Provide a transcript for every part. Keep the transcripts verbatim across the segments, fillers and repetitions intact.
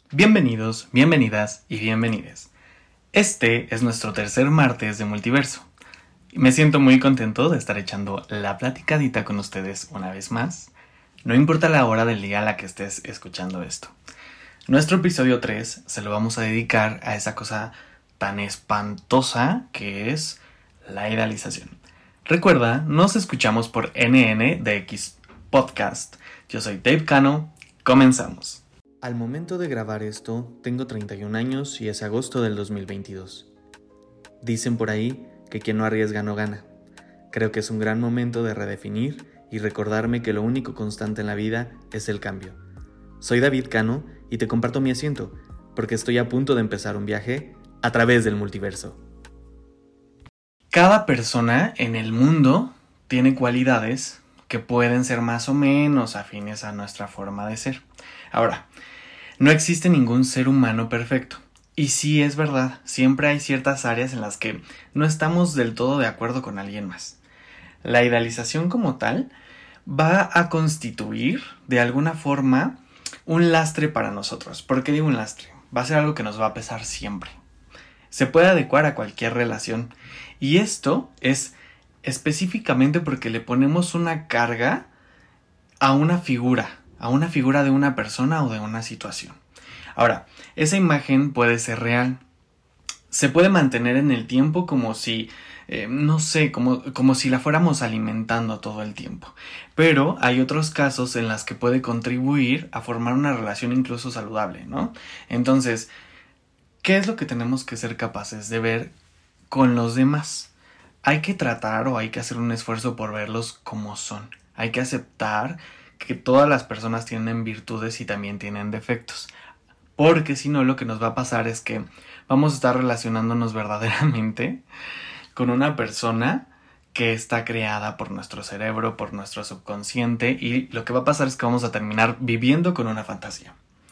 Bienvenidos, bienvenidas y bienvenides. Este es nuestro tercer martes de Multiverso. Me siento muy contento de estar echando la platicadita con ustedes una vez más. No importa la hora del día a la que estés escuchando esto. Nuestro episodio tres se lo vamos a dedicar a esa cosa tan espantosa que es la idealización. Recuerda, nos escuchamos por N N D X Podcast. Yo soy Dave Cano. Comenzamos. Al momento de grabar esto, tengo treinta y un años y es agosto del dos mil veintidós. Dicen por ahí que quien no arriesga no gana. Creo que es un gran momento de redefinir y recordarme que lo único constante en la vida es el cambio. Soy David Cano y te comparto mi asiento, porque estoy a punto de empezar un viaje a través del multiverso. Cada persona en el mundo tiene cualidades que pueden ser más o menos afines a nuestra forma de ser. Ahora, no existe ningún ser humano perfecto. Y sí es verdad, siempre hay ciertas áreas en las que no estamos del todo de acuerdo con alguien más. La idealización como tal va a constituir de alguna forma un lastre para nosotros. ¿Por qué digo un lastre? Va a ser algo que nos va a pesar siempre. Se puede adecuar a cualquier relación. Y esto es específicamente porque le ponemos una carga a una figura, a una figura de una persona o de una situación. Ahora, esa imagen puede ser real. Se puede mantener en el tiempo como si, eh, no sé, como, como si la fuéramos alimentando todo el tiempo. Pero hay otros casos en los que puede contribuir a formar una relación incluso saludable, ¿no? Entonces, ¿qué es lo que tenemos que ser capaces de ver con los demás? Hay que tratar o hay que hacer un esfuerzo por verlos como son. Hay que aceptar que todas las personas tienen virtudes y también tienen defectos. Porque si no, lo que nos va a pasar es que vamos a estar relacionándonos verdaderamente con una persona que está creada por nuestro cerebro, por nuestro subconsciente, y lo que va a pasar es que vamos a terminar viviendo con una fantasía.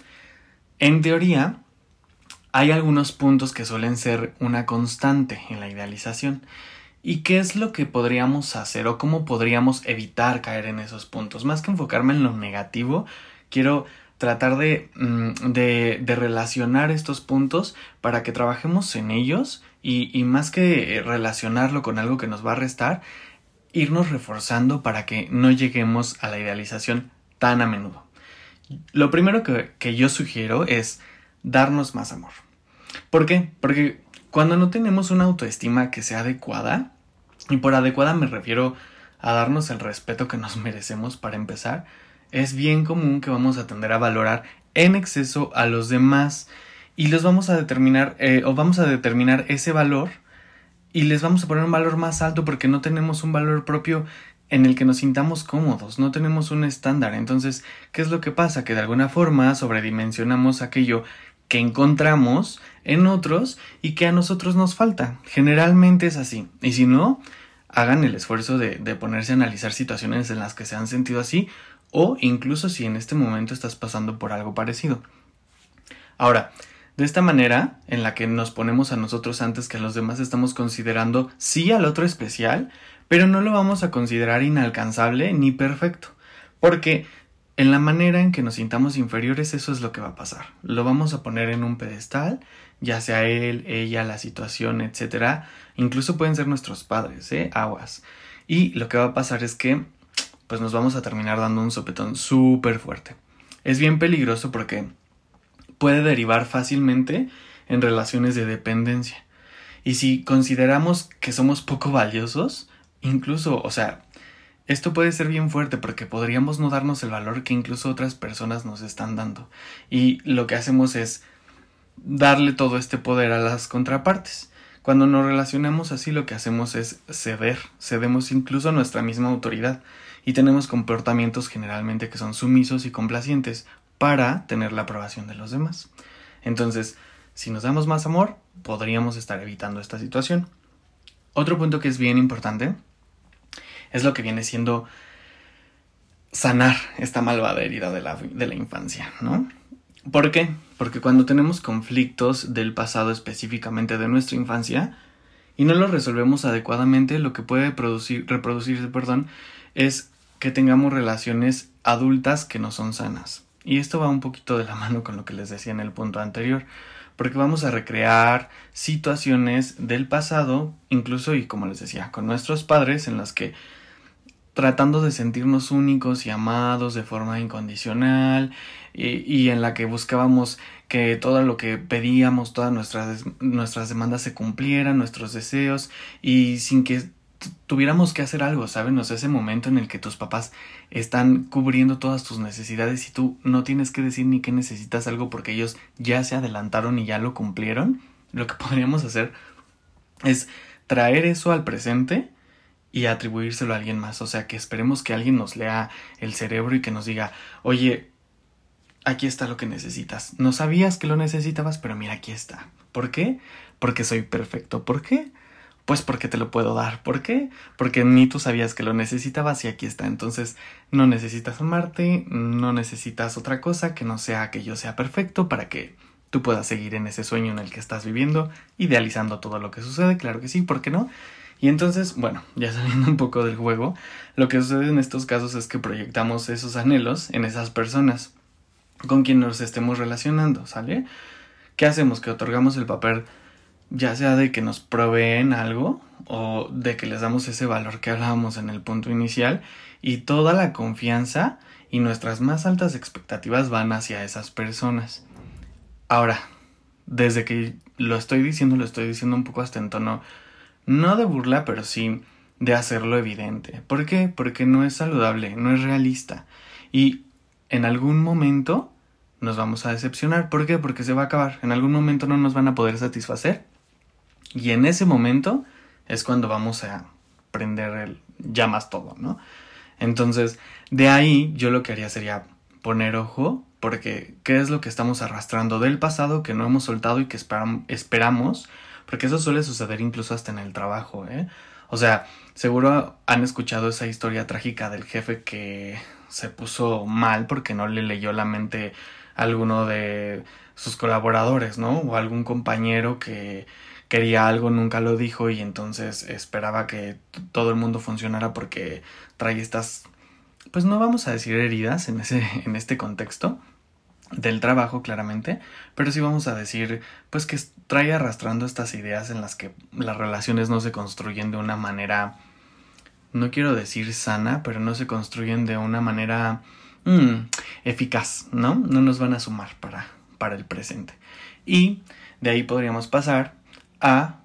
En teoría, hay algunos puntos que suelen ser una constante en la idealización. ¿Y qué es lo que podríamos hacer o cómo podríamos evitar caer en esos puntos? Más que enfocarme en lo negativo, quiero tratar de, de, de relacionar estos puntos para que trabajemos en ellos y, y más que relacionarlo con algo que nos va a restar, irnos reforzando para que no lleguemos a la idealización tan a menudo. Lo primero que, que yo sugiero es darnos más amor. ¿Por qué? Porque cuando no tenemos una autoestima que sea adecuada, y por adecuada me refiero a darnos el respeto que nos merecemos para empezar, es bien común que vamos a tender a valorar en exceso a los demás y los vamos a determinar, eh, o vamos a determinar ese valor y les vamos a poner un valor más alto porque no tenemos un valor propio en el que nos sintamos cómodos, no tenemos un estándar. Entonces, ¿qué es lo que pasa? Que de alguna forma sobredimensionamos aquello que encontramos en otros y que a nosotros nos falta. Generalmente es así. Y si no, hagan el esfuerzo de, de ponerse a analizar situaciones en las que se han sentido así o incluso si en este momento estás pasando por algo parecido. Ahora, de esta manera en la que nos ponemos a nosotros antes que a los demás, estamos considerando sí al otro especial, pero no lo vamos a considerar inalcanzable ni perfecto. Porque en la manera en que nos sintamos inferiores, eso es lo que va a pasar. Lo vamos a poner en un pedestal, ya sea él, ella, la situación, etcétera. Incluso pueden ser nuestros padres, ¿eh? Aguas. Y lo que va a pasar es que pues nos vamos a terminar dando un sopetón súper fuerte. Es bien peligroso porque puede derivar fácilmente en relaciones de dependencia. Y si consideramos que somos poco valiosos, incluso, o sea, esto puede ser bien fuerte porque podríamos no darnos el valor que incluso otras personas nos están dando. Y lo que hacemos es darle todo este poder a las contrapartes. Cuando nos relacionamos así, lo que hacemos es ceder. Cedemos incluso nuestra misma autoridad. Y tenemos comportamientos generalmente que son sumisos y complacientes para tener la aprobación de los demás. Entonces, si nos damos más amor, podríamos estar evitando esta situación. Otro punto que es bien importante es lo que viene siendo sanar esta malvada herida de la, de la infancia, ¿no? ¿Por qué? Porque cuando tenemos conflictos del pasado, específicamente de nuestra infancia, y no los resolvemos adecuadamente, lo que puede producir, reproducirse, perdón, es que tengamos relaciones adultas que no son sanas. Y esto va un poquito de la mano con lo que les decía en el punto anterior, porque vamos a recrear situaciones del pasado, incluso, y como les decía, con nuestros padres, en las que tratando de sentirnos únicos y amados de forma incondicional, y, y en la que buscábamos que todo lo que pedíamos, todas nuestras, nuestras demandas se cumplieran, nuestros deseos, y sin que t- tuviéramos que hacer algo, ¿saben? O sea, ese momento en el que tus papás están cubriendo todas tus necesidades y tú no tienes que decir ni que necesitas algo porque ellos ya se adelantaron y ya lo cumplieron. Lo que podríamos hacer es traer eso al presente y atribuírselo a alguien más. O sea, que esperemos que alguien nos lea el cerebro y que nos diga, oye, aquí está lo que necesitas. No sabías que lo necesitabas, pero mira, aquí está. ¿Por qué? Porque soy perfecto. ¿Por qué? Pues porque te lo puedo dar. ¿Por qué? Porque ni tú sabías que lo necesitabas y aquí está. Entonces, no necesitas amarte, no necesitas otra cosa que no sea que yo sea perfecto para que tú puedas seguir en ese sueño en el que estás viviendo, idealizando todo lo que sucede. Claro que sí, ¿por qué no? Y entonces, bueno, ya saliendo un poco del juego, lo que sucede en estos casos es que proyectamos esos anhelos en esas personas con quien nos estemos relacionando, ¿sale? ¿Qué hacemos? Que otorgamos el papel, ya sea de que nos proveen algo o de que les damos ese valor que hablábamos en el punto inicial, y toda la confianza y nuestras más altas expectativas van hacia esas personas. Ahora, desde que lo estoy diciendo, lo estoy diciendo un poco hasta en tono, no de burla, pero sí de hacerlo evidente. ¿Por qué? Porque no es saludable, no es realista. Y en algún momento nos vamos a decepcionar. ¿Por qué? Porque se va a acabar. En algún momento no nos van a poder satisfacer. Y en ese momento es cuando vamos a prender el llamas todo, ¿no? Entonces, de ahí yo lo que haría sería poner ojo, porque ¿qué es lo que estamos arrastrando del pasado que no hemos soltado y que esperam- esperamos? Porque eso suele suceder incluso hasta en el trabajo, ¿eh? O sea, seguro han escuchado esa historia trágica del jefe que se puso mal porque no le leyó la mente a alguno de sus colaboradores, ¿no? O algún compañero que quería algo, nunca lo dijo y entonces esperaba que t- todo el mundo funcionara porque trae estas, pues no vamos a decir heridas en ese, en este contexto del trabajo, claramente, pero sí vamos a decir, pues que trae arrastrando estas ideas en las que las relaciones no se construyen de una manera, no quiero decir sana, pero no se construyen de una manera mm, eficaz, ¿no? No nos van a sumar para, para el presente. Y de ahí podríamos pasar a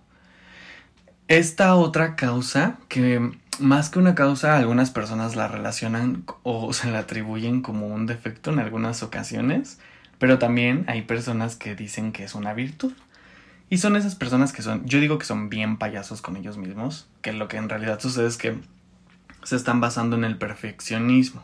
esta otra causa que más que una causa algunas personas la relacionan o se la atribuyen como un defecto en algunas ocasiones, pero también hay personas que dicen que es una virtud. Y son esas personas que son, yo digo que son bien payasos con ellos mismos, que lo que en realidad sucede es que se están basando en el perfeccionismo.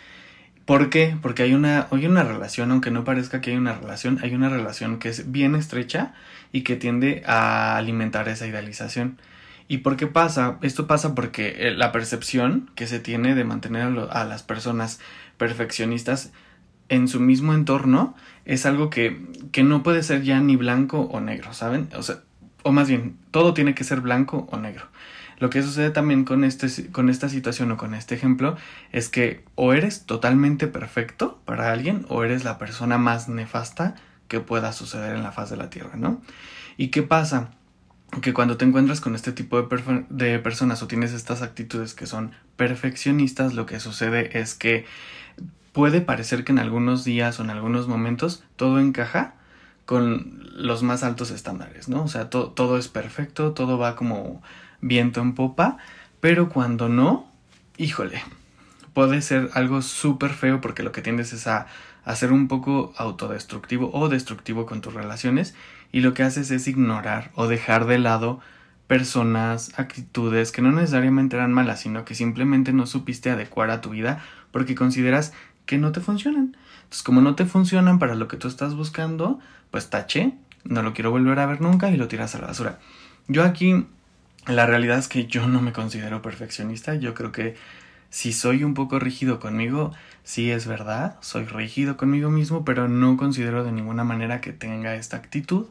¿Por qué? Porque hay una, hay una relación, aunque no parezca que hay una relación, hay una relación que es bien estrecha y que tiende a alimentar esa idealización. ¿Y por qué pasa? Esto pasa porque eh, la percepción que se tiene de mantener a, lo- a las personas perfeccionistas en su mismo entorno es algo que, que no puede ser ya ni blanco o negro, ¿saben? O sea, o más bien, todo tiene que ser blanco o negro. Lo que sucede también con, este, con esta situación o con este ejemplo es que o eres totalmente perfecto para alguien o eres la persona más nefasta que pueda suceder en la faz de la Tierra, ¿no? ¿Y qué pasa? Que cuando te encuentras con este tipo de, perfe- de personas o tienes estas actitudes que son perfeccionistas, lo que sucede es que puede parecer que en algunos días o en algunos momentos todo encaja con los más altos estándares, ¿no? O sea, to- todo es perfecto, todo va como viento en popa, pero cuando no, híjole, puede ser algo súper feo porque lo que tiendes es a, a ser un poco autodestructivo o destructivo con tus relaciones y lo que haces es ignorar o dejar de lado personas, actitudes que no necesariamente eran malas, sino que simplemente no supiste adecuar a tu vida porque consideras que no te funcionan. Entonces, como no te funcionan para lo que tú estás buscando, pues taché, no lo quiero volver a ver nunca y lo tiras a la basura. Yo aquí, la realidad es que yo no me considero perfeccionista, yo creo que si soy un poco rígido conmigo, sí es verdad, soy rígido conmigo mismo, pero no considero de ninguna manera que tenga esta actitud,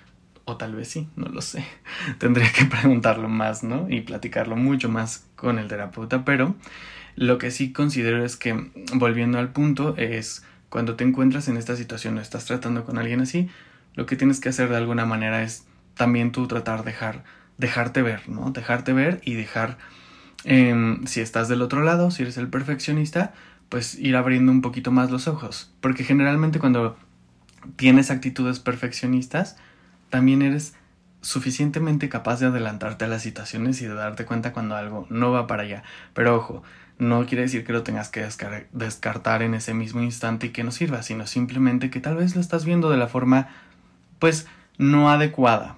o tal vez sí, no lo sé. Tendría que preguntarlo más, ¿no? Y platicarlo mucho más con el terapeuta, pero lo que sí considero es que, volviendo al punto, es cuando te encuentras en esta situación o estás tratando con alguien así, lo que tienes que hacer de alguna manera es también tú tratar de dejar, dejarte ver, ¿no? Dejarte ver y dejar, eh, si estás del otro lado, si eres el perfeccionista, pues ir abriendo un poquito más los ojos. Porque generalmente cuando tienes actitudes perfeccionistas, también eres suficientemente capaz de adelantarte a las situaciones y de darte cuenta cuando algo no va para allá. Pero ojo, no quiere decir que lo tengas que descar- descartar en ese mismo instante y que no sirva, sino simplemente que tal vez lo estás viendo de la forma, pues, no adecuada.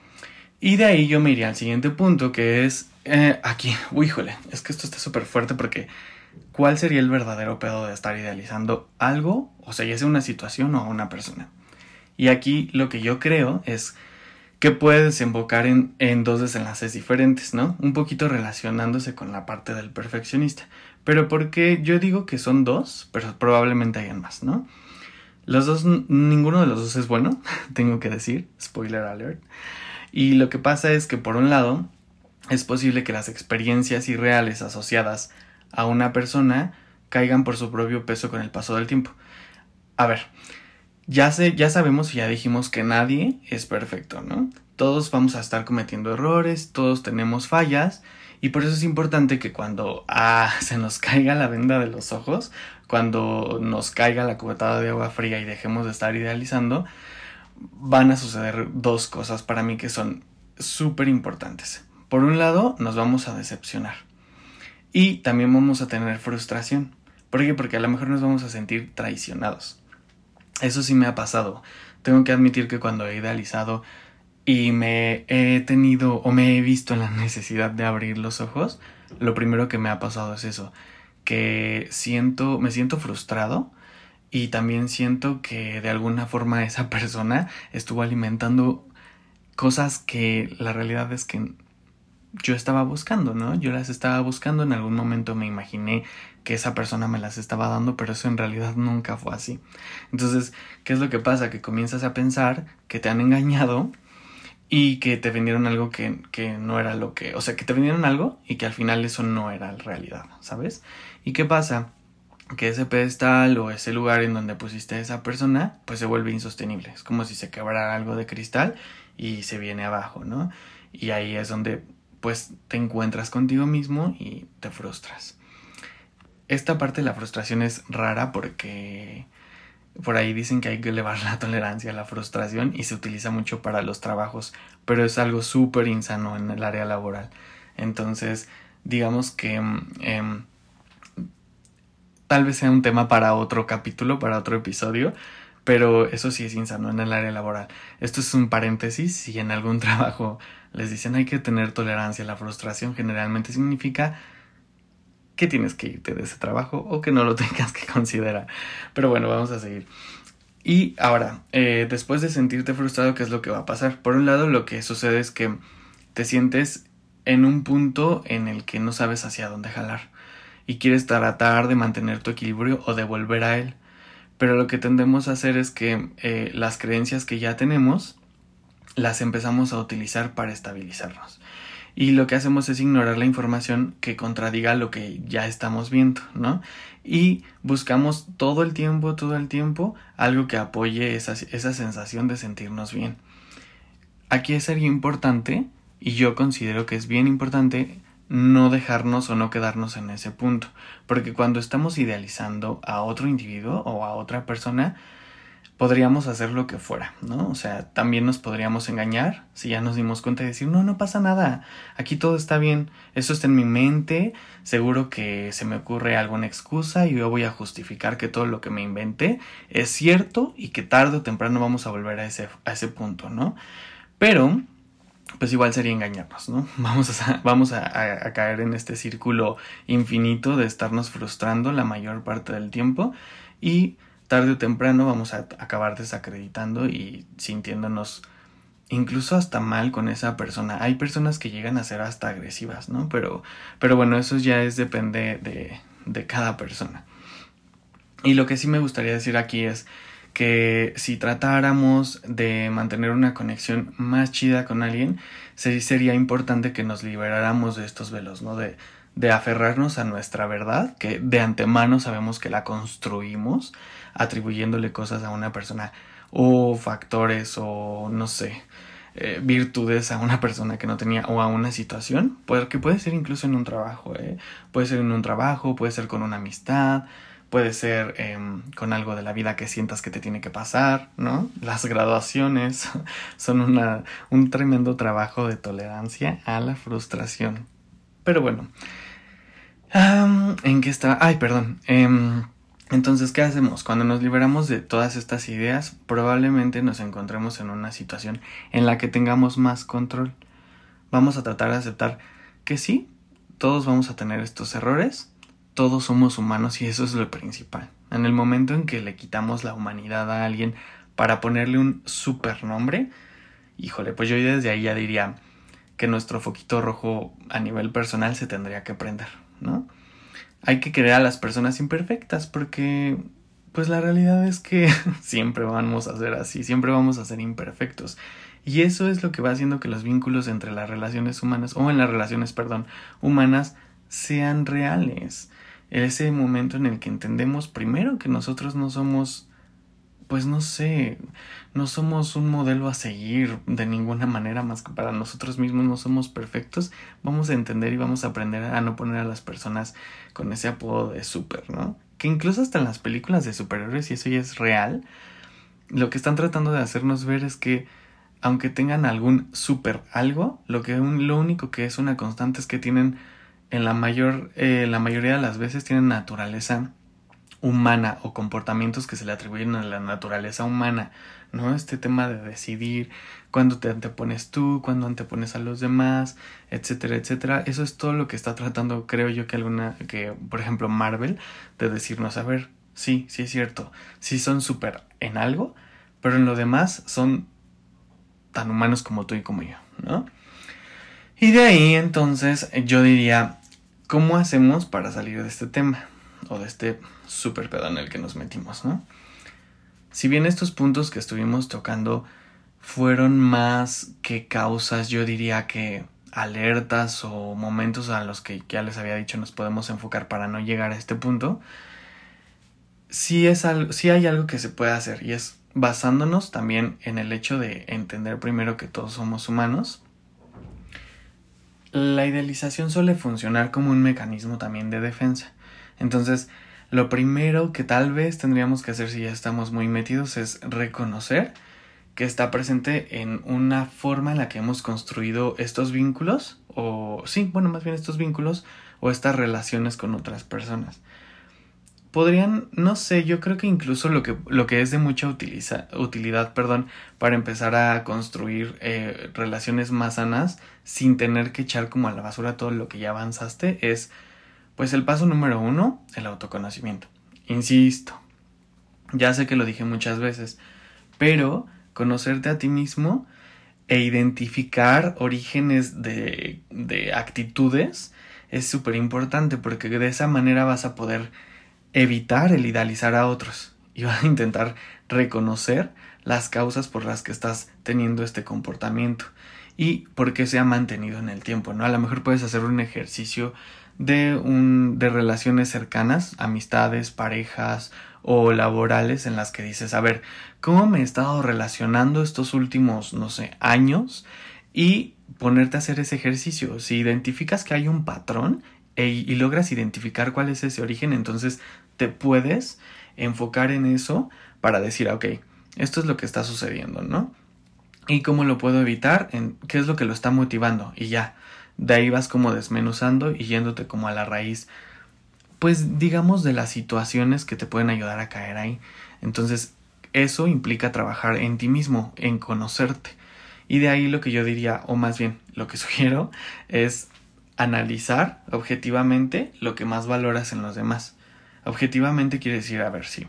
Y de ahí yo me iría al siguiente punto, que es eh, aquí, uy, híjole, es que esto está súper fuerte porque ¿cuál sería el verdadero pedo de estar idealizando algo? O sea, ya sea una situación o una persona. Y aquí lo que yo creo es que puede desembocar en, en dos desenlaces diferentes, ¿no? Un poquito relacionándose con la parte del perfeccionista. Pero porque yo digo que son dos, pero probablemente hayan más, ¿no? Los dos, ninguno de los dos es bueno, tengo que decir, spoiler alert. Y lo que pasa es que por un lado, es posible que las experiencias irreales asociadas a una persona caigan por su propio peso con el paso del tiempo. A ver, Ya, sé, ya sabemos y ya dijimos que nadie es perfecto, ¿no? Todos vamos a estar cometiendo errores, todos tenemos fallas y por eso es importante que cuando ah, se nos caiga la venda de los ojos, cuando nos caiga la cubetada de agua fría y dejemos de estar idealizando, van a suceder dos cosas para mí que son súper importantes. Por un lado, nos vamos a decepcionar y también vamos a tener frustración. ¿Por qué? Porque a lo mejor nos vamos a sentir traicionados. Eso sí me ha pasado. Tengo que admitir que cuando he idealizado y me he tenido o me he visto en la necesidad de abrir los ojos, lo primero que me ha pasado es eso, que siento, me siento frustrado y también siento que de alguna forma esa persona estuvo alimentando cosas que la realidad es que yo estaba buscando, ¿no? Yo las estaba buscando, en algún momento me imaginé que esa persona me las estaba dando, pero eso en realidad nunca fue así. Entonces, ¿qué es lo que pasa? Que comienzas a pensar que te han engañado y que te vendieron algo que, que no era lo que... O sea, que te vendieron algo y que al final eso no era realidad, ¿sabes? ¿Y qué pasa? Que ese pedestal o ese lugar en donde pusiste a esa persona, pues se vuelve insostenible. Es como si se quebrara algo de cristal y se viene abajo, ¿no? Y ahí es donde pues te encuentras contigo mismo y te frustras. Esta parte de la frustración es rara porque por ahí dicen que hay que elevar la tolerancia a la frustración y se utiliza mucho para los trabajos, pero es algo súper insano en el área laboral. Entonces, digamos que eh, tal vez sea un tema para otro capítulo, para otro episodio, pero eso sí es insano en el área laboral. Esto es un paréntesis. Si en algún trabajo les dicen hay que tener tolerancia a la frustración, generalmente significa que tienes que irte de ese trabajo o que no lo tengas que considerar. Pero bueno, vamos a seguir. Y ahora, eh, después de sentirte frustrado, ¿qué es lo que va a pasar? Por un lado, lo que sucede es que te sientes en un punto en el que no sabes hacia dónde jalar y quieres tratar de mantener tu equilibrio o de volver a él. Pero lo que tendemos a hacer es que eh, las creencias que ya tenemos las empezamos a utilizar para estabilizarnos. Y lo que hacemos es ignorar la información que contradiga lo que ya estamos viendo, ¿no? Y buscamos todo el tiempo, todo el tiempo, algo que apoye esa, esa sensación de sentirnos bien. Aquí es sería importante, y yo considero que es bien importante, no dejarnos o no quedarnos en ese punto. Porque cuando estamos idealizando a otro individuo o a otra persona, podríamos hacer lo que fuera, ¿no? O sea, también nos podríamos engañar si ya nos dimos cuenta y decir, no, no pasa nada, aquí todo está bien, eso está en mi mente, seguro que se me ocurre alguna excusa y yo voy a justificar que todo lo que me inventé es cierto y que tarde o temprano vamos a volver a ese, a ese punto, ¿no? Pero pues igual sería engañarnos, ¿no? Vamos a, vamos a, a, a caer en este círculo infinito de estarnos frustrando la mayor parte del tiempo y tarde o temprano vamos a acabar desacreditando y sintiéndonos incluso hasta mal con esa persona. Hay personas que llegan a ser hasta agresivas, ¿no? Pero, pero bueno, eso ya es depende de, de cada persona. Y lo que sí me gustaría decir aquí es que si tratáramos de mantener una conexión más chida con alguien, sí sería importante que nos liberáramos de estos velos, ¿no? De, de aferrarnos a nuestra verdad, que de antemano sabemos que la construimos, atribuyéndole cosas a una persona o factores o no sé, eh, virtudes a una persona que no tenía o a una situación, porque puede ser incluso en un trabajo, ¿eh? Puede ser en un trabajo, puede ser con una amistad, puede ser eh, con algo de la vida que sientas que te tiene que pasar, ¿no? Las graduaciones son una, un tremendo trabajo de tolerancia a la frustración. Pero bueno, um, ¿en qué estaba? Ay, perdón. Um, entonces, ¿qué hacemos? Cuando nos liberamos de todas estas ideas, probablemente nos encontremos en una situación en la que tengamos más control. Vamos a tratar de aceptar que sí, todos vamos a tener estos errores, todos somos humanos y eso es lo principal. En el momento en que le quitamos la humanidad a alguien para ponerle un supernombre, híjole, pues yo desde ahí ya diría que nuestro foquito rojo a nivel personal se tendría que prender, ¿no? Hay que querer a las personas imperfectas porque pues la realidad es que siempre vamos a ser así, siempre vamos a ser imperfectos. Y eso es lo que va haciendo que los vínculos entre las relaciones humanas, o en las relaciones, perdón, humanas, sean reales. Ese momento en el que entendemos primero que nosotros no somos, pues no sé, no somos un modelo a seguir de ninguna manera más que para nosotros mismos, no somos perfectos, vamos a entender y vamos a aprender a no poner a las personas con ese apodo de súper, ¿no? Que incluso hasta en las películas de superhéroes, y eso ya es real, lo que están tratando de hacernos ver es que aunque tengan algún super algo, lo que un, lo único que es una constante es que tienen en la mayor eh, la mayoría de las veces tienen naturaleza humana o comportamientos que se le atribuyen a la naturaleza humana, ¿no? Este tema de decidir cuándo te antepones tú, cuándo antepones a los demás, etcétera, etcétera. Eso es todo lo que está tratando, creo yo, que alguna, que por ejemplo Marvel, de decirnos, a ver, sí, sí es cierto, sí son súper en algo, pero en lo demás son tan humanos como tú y como yo, ¿no? Y de ahí entonces yo diría, ¿cómo hacemos para salir de este tema? O de este súper pedo en el que nos metimos, ¿no? Si bien estos puntos que estuvimos tocando fueron más que causas, yo diría que alertas o momentos a los que ya les había dicho nos podemos enfocar para no llegar a este punto, sí, es algo, sí hay algo que se puede hacer y es basándonos también en el hecho de entender primero que todos somos humanos. La idealización suele funcionar como un mecanismo también de defensa. Entonces, lo primero que tal vez tendríamos que hacer si ya estamos muy metidos es reconocer que está presente en una forma en la que hemos construido estos vínculos, o sí, bueno, más bien estos vínculos o estas relaciones con otras personas. Podrían, no sé, yo creo que incluso lo que, lo que es de mucha utiliza, utilidad, perdón, para empezar a construir eh, relaciones más sanas sin tener que echar como a la basura todo lo que ya avanzaste es, pues el paso número uno, el autoconocimiento. Insisto, ya sé que lo dije muchas veces, pero conocerte a ti mismo e identificar orígenes de, de actitudes es súper importante porque de esa manera vas a poder evitar el idealizar a otros y vas a intentar reconocer las causas por las que estás teniendo este comportamiento y por qué se ha mantenido en el tiempo, ¿no? A lo mejor puedes hacer un ejercicio de, un, de relaciones cercanas, amistades, parejas o laborales en las que dices, a ver, ¿cómo me he estado relacionando estos últimos, no sé, años? Y ponerte a hacer ese ejercicio. Si identificas que hay un patrón e, y logras identificar cuál es ese origen, entonces te puedes enfocar en eso para decir, ok, esto es lo que está sucediendo, ¿no? ¿Y cómo lo puedo evitar? ¿En qué es lo que lo está motivando? Y ya, de ahí vas como desmenuzando y yéndote como a la raíz, pues digamos de las situaciones que te pueden ayudar a caer ahí. Entonces eso implica trabajar en ti mismo, en conocerte. Y de ahí lo que yo diría, o más bien lo que sugiero, es analizar objetivamente lo que más valoras en los demás. Objetivamente quiere decir, a ver, sí.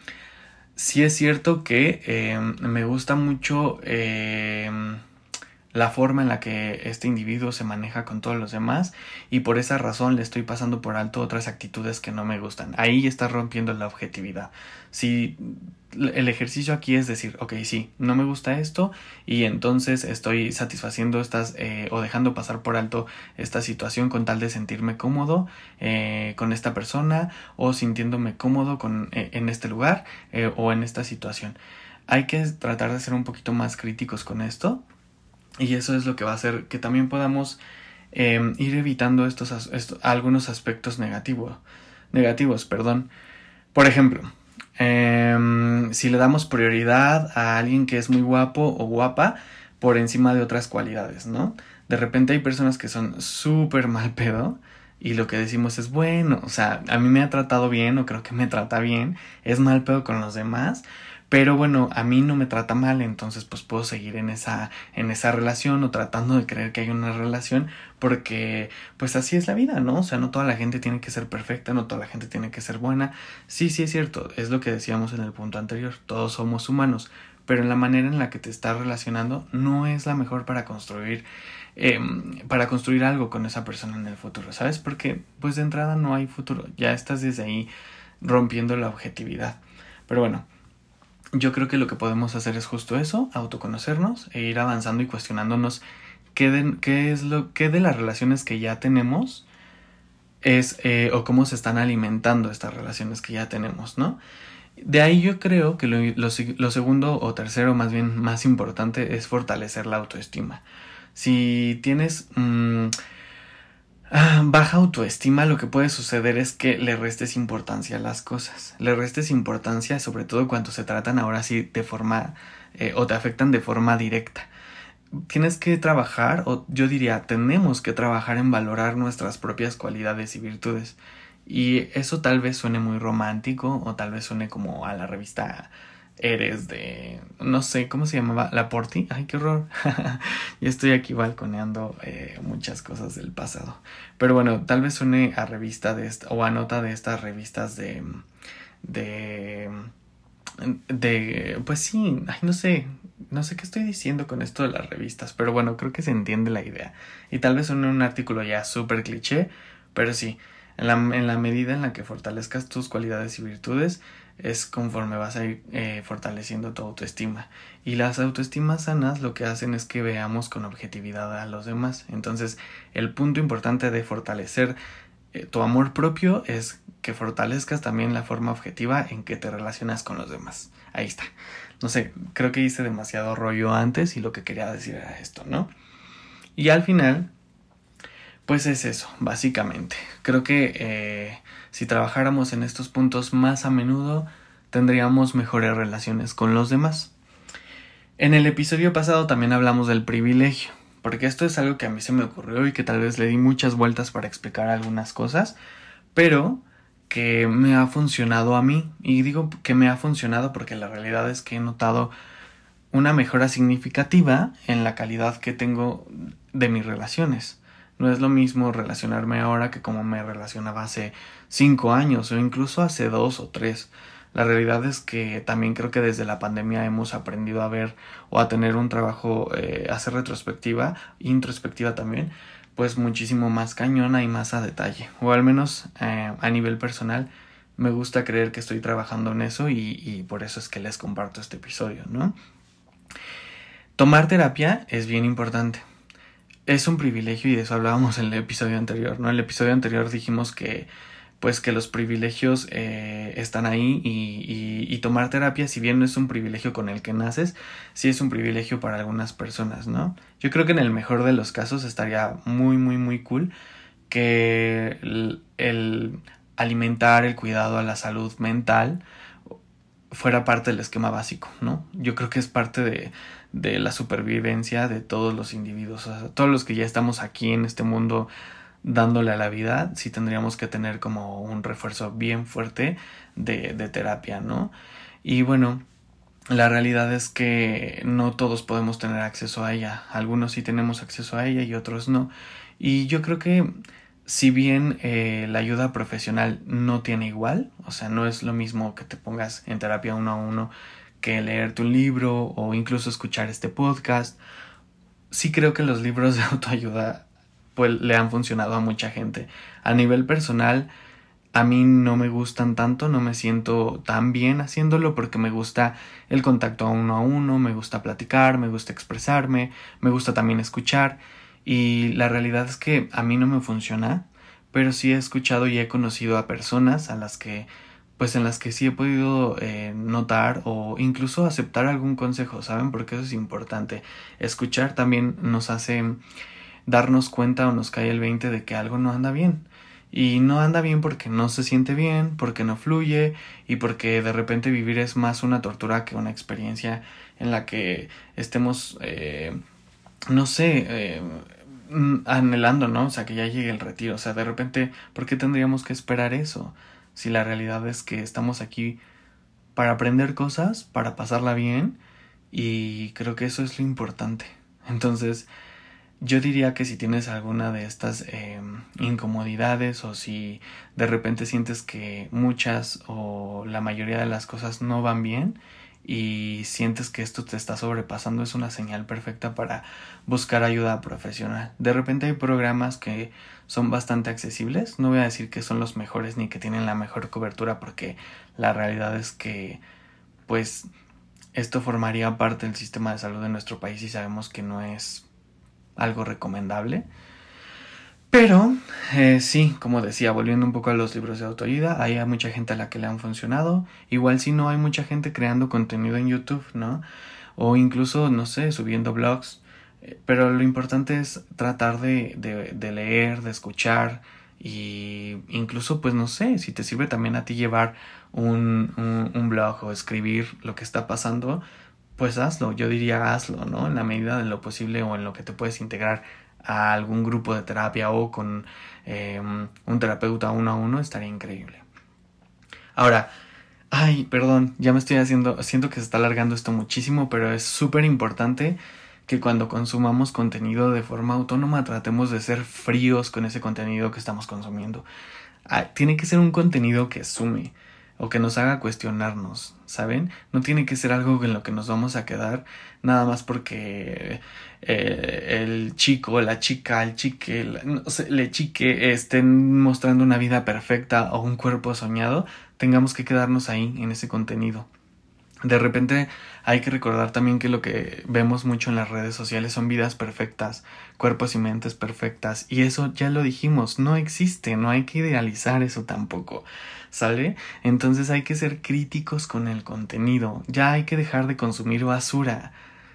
Sí es cierto que eh, me gusta mucho eh, la forma en la que este individuo se maneja con todos los demás y por esa razón le estoy pasando por alto otras actitudes que no me gustan. Ahí está rompiendo la objetividad. Si el ejercicio aquí es decir, ok, sí, no me gusta esto y entonces estoy satisfaciendo estas eh, o dejando pasar por alto esta situación con tal de sentirme cómodo eh, con esta persona o sintiéndome cómodo con, eh, en este lugar eh, o en esta situación. Hay que tratar de ser un poquito más críticos con esto y eso es lo que va a hacer que también podamos eh, ir evitando estos, estos algunos aspectos negativos, negativos, perdón. Por ejemplo, eh, si le damos prioridad a alguien que es muy guapo o guapa por encima de otras cualidades, ¿no? De repente hay personas que son súper mal pedo y lo que decimos es bueno, o sea, a mí me ha tratado bien o creo que me trata bien, es mal pedo con los demás, pero bueno, a mí no me trata mal, entonces pues puedo seguir en esa, en esa relación o tratando de creer que hay una relación porque pues así es la vida, ¿no? O sea, no toda la gente tiene que ser perfecta, no toda la gente tiene que ser buena. Sí, sí es cierto, es lo que decíamos en el punto anterior, todos somos humanos, pero en la manera en la que te estás relacionando no es la mejor para construir eh, para construir algo con esa persona en el futuro, ¿sabes? Porque pues de entrada no hay futuro, ya estás desde ahí rompiendo la objetividad. Pero bueno, yo creo que lo que podemos hacer es justo eso, autoconocernos e ir avanzando y cuestionándonos qué de, qué es lo que de las relaciones que ya tenemos es eh, o cómo se están alimentando estas relaciones que ya tenemos, ¿no? De ahí yo creo que lo, lo, lo segundo o tercero, más bien más importante, es fortalecer la autoestima. Si tienes mmm, ah, baja autoestima, lo que puede suceder es que le restes importancia a las cosas. Le restes importancia sobre todo cuando se tratan ahora sí de forma eh, o te afectan de forma directa. Tienes que trabajar, o yo diría, tenemos que trabajar en valorar nuestras propias cualidades y virtudes. Y eso tal vez suene muy romántico o tal vez suene como a la revista Eres de, no sé, ¿cómo se llamaba? La Porti. Ay, qué horror. Yo estoy aquí balconeando eh, muchas cosas del pasado. Pero bueno, tal vez suene a revista de esta, o a nota de estas revistas de, de, de, pues sí, ay, no sé, no sé qué estoy diciendo con esto de las revistas, pero bueno, creo que se entiende la idea. Y tal vez suene un artículo ya súper cliché, pero sí. En la, en la medida en la que fortalezcas tus cualidades y virtudes es conforme vas a ir eh, fortaleciendo tu autoestima. Y las autoestimas sanas lo que hacen es que veamos con objetividad a los demás. Entonces el punto importante de fortalecer eh, tu amor propio es que fortalezcas también la forma objetiva en que te relacionas con los demás. Ahí está. No sé, creo que hice demasiado rollo antes y lo que quería decir era esto, ¿no? Y al final, pues es eso, básicamente. Creo que eh, si trabajáramos en estos puntos más a menudo, tendríamos mejores relaciones con los demás. En el episodio pasado también hablamos del privilegio, porque esto es algo que a mí se me ocurrió y que tal vez le di muchas vueltas para explicar algunas cosas, pero que me ha funcionado a mí. Y digo que me ha funcionado porque la realidad es que he notado una mejora significativa en la calidad que tengo de mis relaciones. No es lo mismo relacionarme ahora que como me relacionaba hace cinco años o incluso hace dos o tres. La realidad es que también creo que desde la pandemia hemos aprendido a ver o a tener un trabajo, eh, a hacer retrospectiva, introspectiva también, pues muchísimo más cañona y más a detalle. O al menos eh, a nivel personal me gusta creer que estoy trabajando en eso y, y por eso es que les comparto este episodio, ¿no? Tomar terapia es bien importante. Es un privilegio y de eso hablábamos en el episodio anterior, ¿no? En el episodio anterior dijimos que, pues, que los privilegios eh, están ahí y, y, y tomar terapia, si bien no es un privilegio con el que naces, sí es un privilegio para algunas personas, ¿no? Yo creo que en el mejor de los casos estaría muy, muy, muy cool que el, el alimentar, el cuidado a la salud mental fuera parte del esquema básico, ¿no? Yo creo que es parte de, de la supervivencia de todos los individuos, o sea, todos los que ya estamos aquí en este mundo dándole a la vida, sí tendríamos que tener como un refuerzo bien fuerte de, de terapia, ¿no? Y bueno, la realidad es que no todos podemos tener acceso a ella, algunos sí tenemos acceso a ella y otros no, y yo creo que si bien eh, la ayuda profesional no tiene igual, o sea, no es lo mismo que te pongas en terapia uno a uno que leerte un libro o incluso escuchar este podcast sí creo que los libros de autoayuda pues le han funcionado a mucha gente. A nivel personal, a mí no me gustan tanto, no me siento tan bien haciéndolo porque me gusta el contacto a uno a uno, me gusta platicar, me gusta expresarme, me gusta también escuchar, y la realidad es que a mí no me funciona, pero sí he escuchado y he conocido a personas a las que pues en las que sí he podido eh, notar o incluso aceptar algún consejo, ¿saben? Porque eso es importante. Escuchar también nos hace darnos cuenta o nos cae el veinte de que algo no anda bien. Y no anda bien porque no se siente bien, porque no fluye y porque de repente vivir es más una tortura que una experiencia en la que estemos, eh, no sé, eh, anhelando, ¿no? O sea, que ya llegue el retiro. O sea, de repente, ¿por qué tendríamos que esperar eso? Si la realidad es que estamos aquí para aprender cosas, para pasarla bien, y creo que eso es lo importante. Entonces, yo diría que si tienes alguna de estas eh, incomodidades o si de repente sientes que muchas o la mayoría de las cosas no van bien y sientes que esto te está sobrepasando, es una señal perfecta para buscar ayuda profesional. De repente hay programas que son bastante accesibles, no voy a decir que son los mejores ni que tienen la mejor cobertura porque la realidad es que pues esto formaría parte del sistema de salud de nuestro país y sabemos que no es algo recomendable. Pero eh, sí, como decía, volviendo un poco a los libros de autoayuda, hay mucha gente a la que le han funcionado. Igual si no, hay mucha gente creando contenido en YouTube, ¿no? O incluso, no sé, subiendo blogs. Pero lo importante es tratar de, de, de leer, de escuchar, y incluso, pues no sé, si te sirve también a ti llevar un, un, un blog o escribir lo que está pasando, pues hazlo. Yo diría hazlo, ¿no? En la medida de lo posible o en lo que te puedes integrar a algún grupo de terapia o con eh, un terapeuta uno a uno, estaría increíble. Ahora, ay, perdón, ya me estoy haciendo, siento que se está alargando esto muchísimo, pero es súper importante que cuando consumamos contenido de forma autónoma tratemos de ser fríos con ese contenido que estamos consumiendo. Ah, tiene que ser un contenido que sume o que nos haga cuestionarnos, ¿saben? No tiene que ser algo en lo que nos vamos a quedar nada más porque eh, el chico, la chica, el chique, la, no sé, le chique estén mostrando una vida perfecta o un cuerpo soñado, tengamos que quedarnos ahí en ese contenido. De repente hay que recordar también que lo que vemos mucho en las redes sociales son vidas perfectas, cuerpos y mentes perfectas, y eso ya lo dijimos, no existe, no hay que idealizar eso tampoco, ¿sale? Entonces hay que ser críticos con el contenido, ya hay que dejar de consumir basura.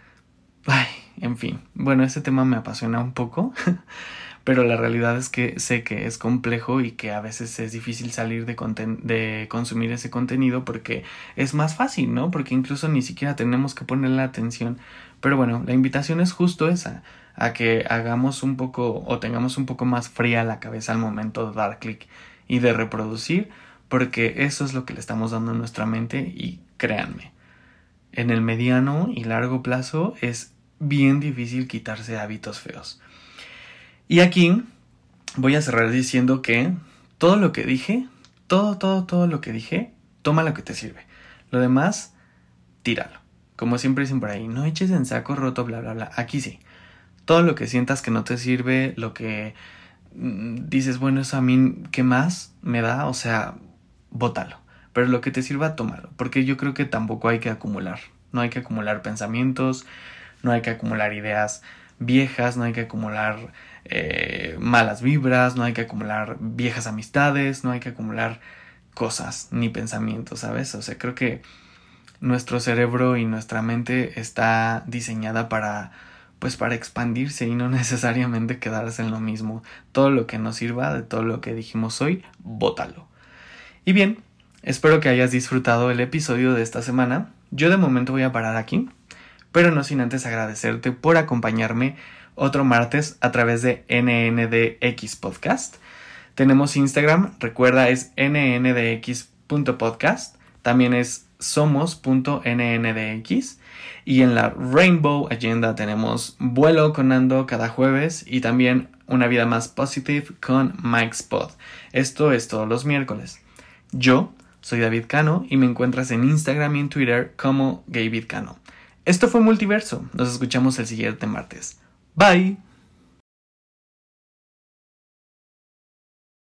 Ay, en fin, bueno, ese tema me apasiona un poco, pero la realidad es que sé que es complejo y que a veces es difícil salir de, conten- de consumir ese contenido porque es más fácil, ¿no? Porque incluso ni siquiera tenemos que ponerle atención. Pero bueno, la invitación es justo esa, a que hagamos un poco o tengamos un poco más fría la cabeza al momento de dar clic y de reproducir, porque eso es lo que le estamos dando a nuestra mente y créanme, en el mediano y largo plazo es bien difícil quitarse hábitos feos. Y aquí voy a cerrar diciendo que todo lo que dije, todo, todo, todo lo que dije, toma lo que te sirve. Lo demás, tíralo. Como siempre dicen por ahí, no eches en saco roto, bla, bla, bla. Aquí sí. Todo lo que sientas que no te sirve, lo que mm, dices, bueno, eso a mí, ¿qué más me da? O sea, bótalo. Pero lo que te sirva, tómalo. Porque yo creo que tampoco hay que acumular. No hay que acumular pensamientos, no hay que acumular ideas viejas, no hay que acumular eh, malas vibras, no hay que acumular viejas amistades, no hay que acumular cosas ni pensamientos, ¿sabes? O sea, creo que nuestro cerebro y nuestra mente está diseñada para, pues, para expandirse y no necesariamente quedarse en lo mismo. Todo lo que nos sirva de todo lo que dijimos hoy, bótalo. Y bien, espero que hayas disfrutado el episodio de esta semana. Yo de momento voy a parar aquí, pero no sin antes agradecerte por acompañarme otro martes a través de N N D X Podcast. Tenemos Instagram, recuerda, es N N D X punto podcast, también es somos punto N N D X, y en la Rainbow Agenda tenemos Vuelo con Ando cada jueves y también Una Vida Más Positive con Mike's Pod. Esto es todos los miércoles. Yo soy David Cano y me encuentras en Instagram y en Twitter como Gavid Cano. Esto fue Multiverso. Nos escuchamos el siguiente martes. Bye.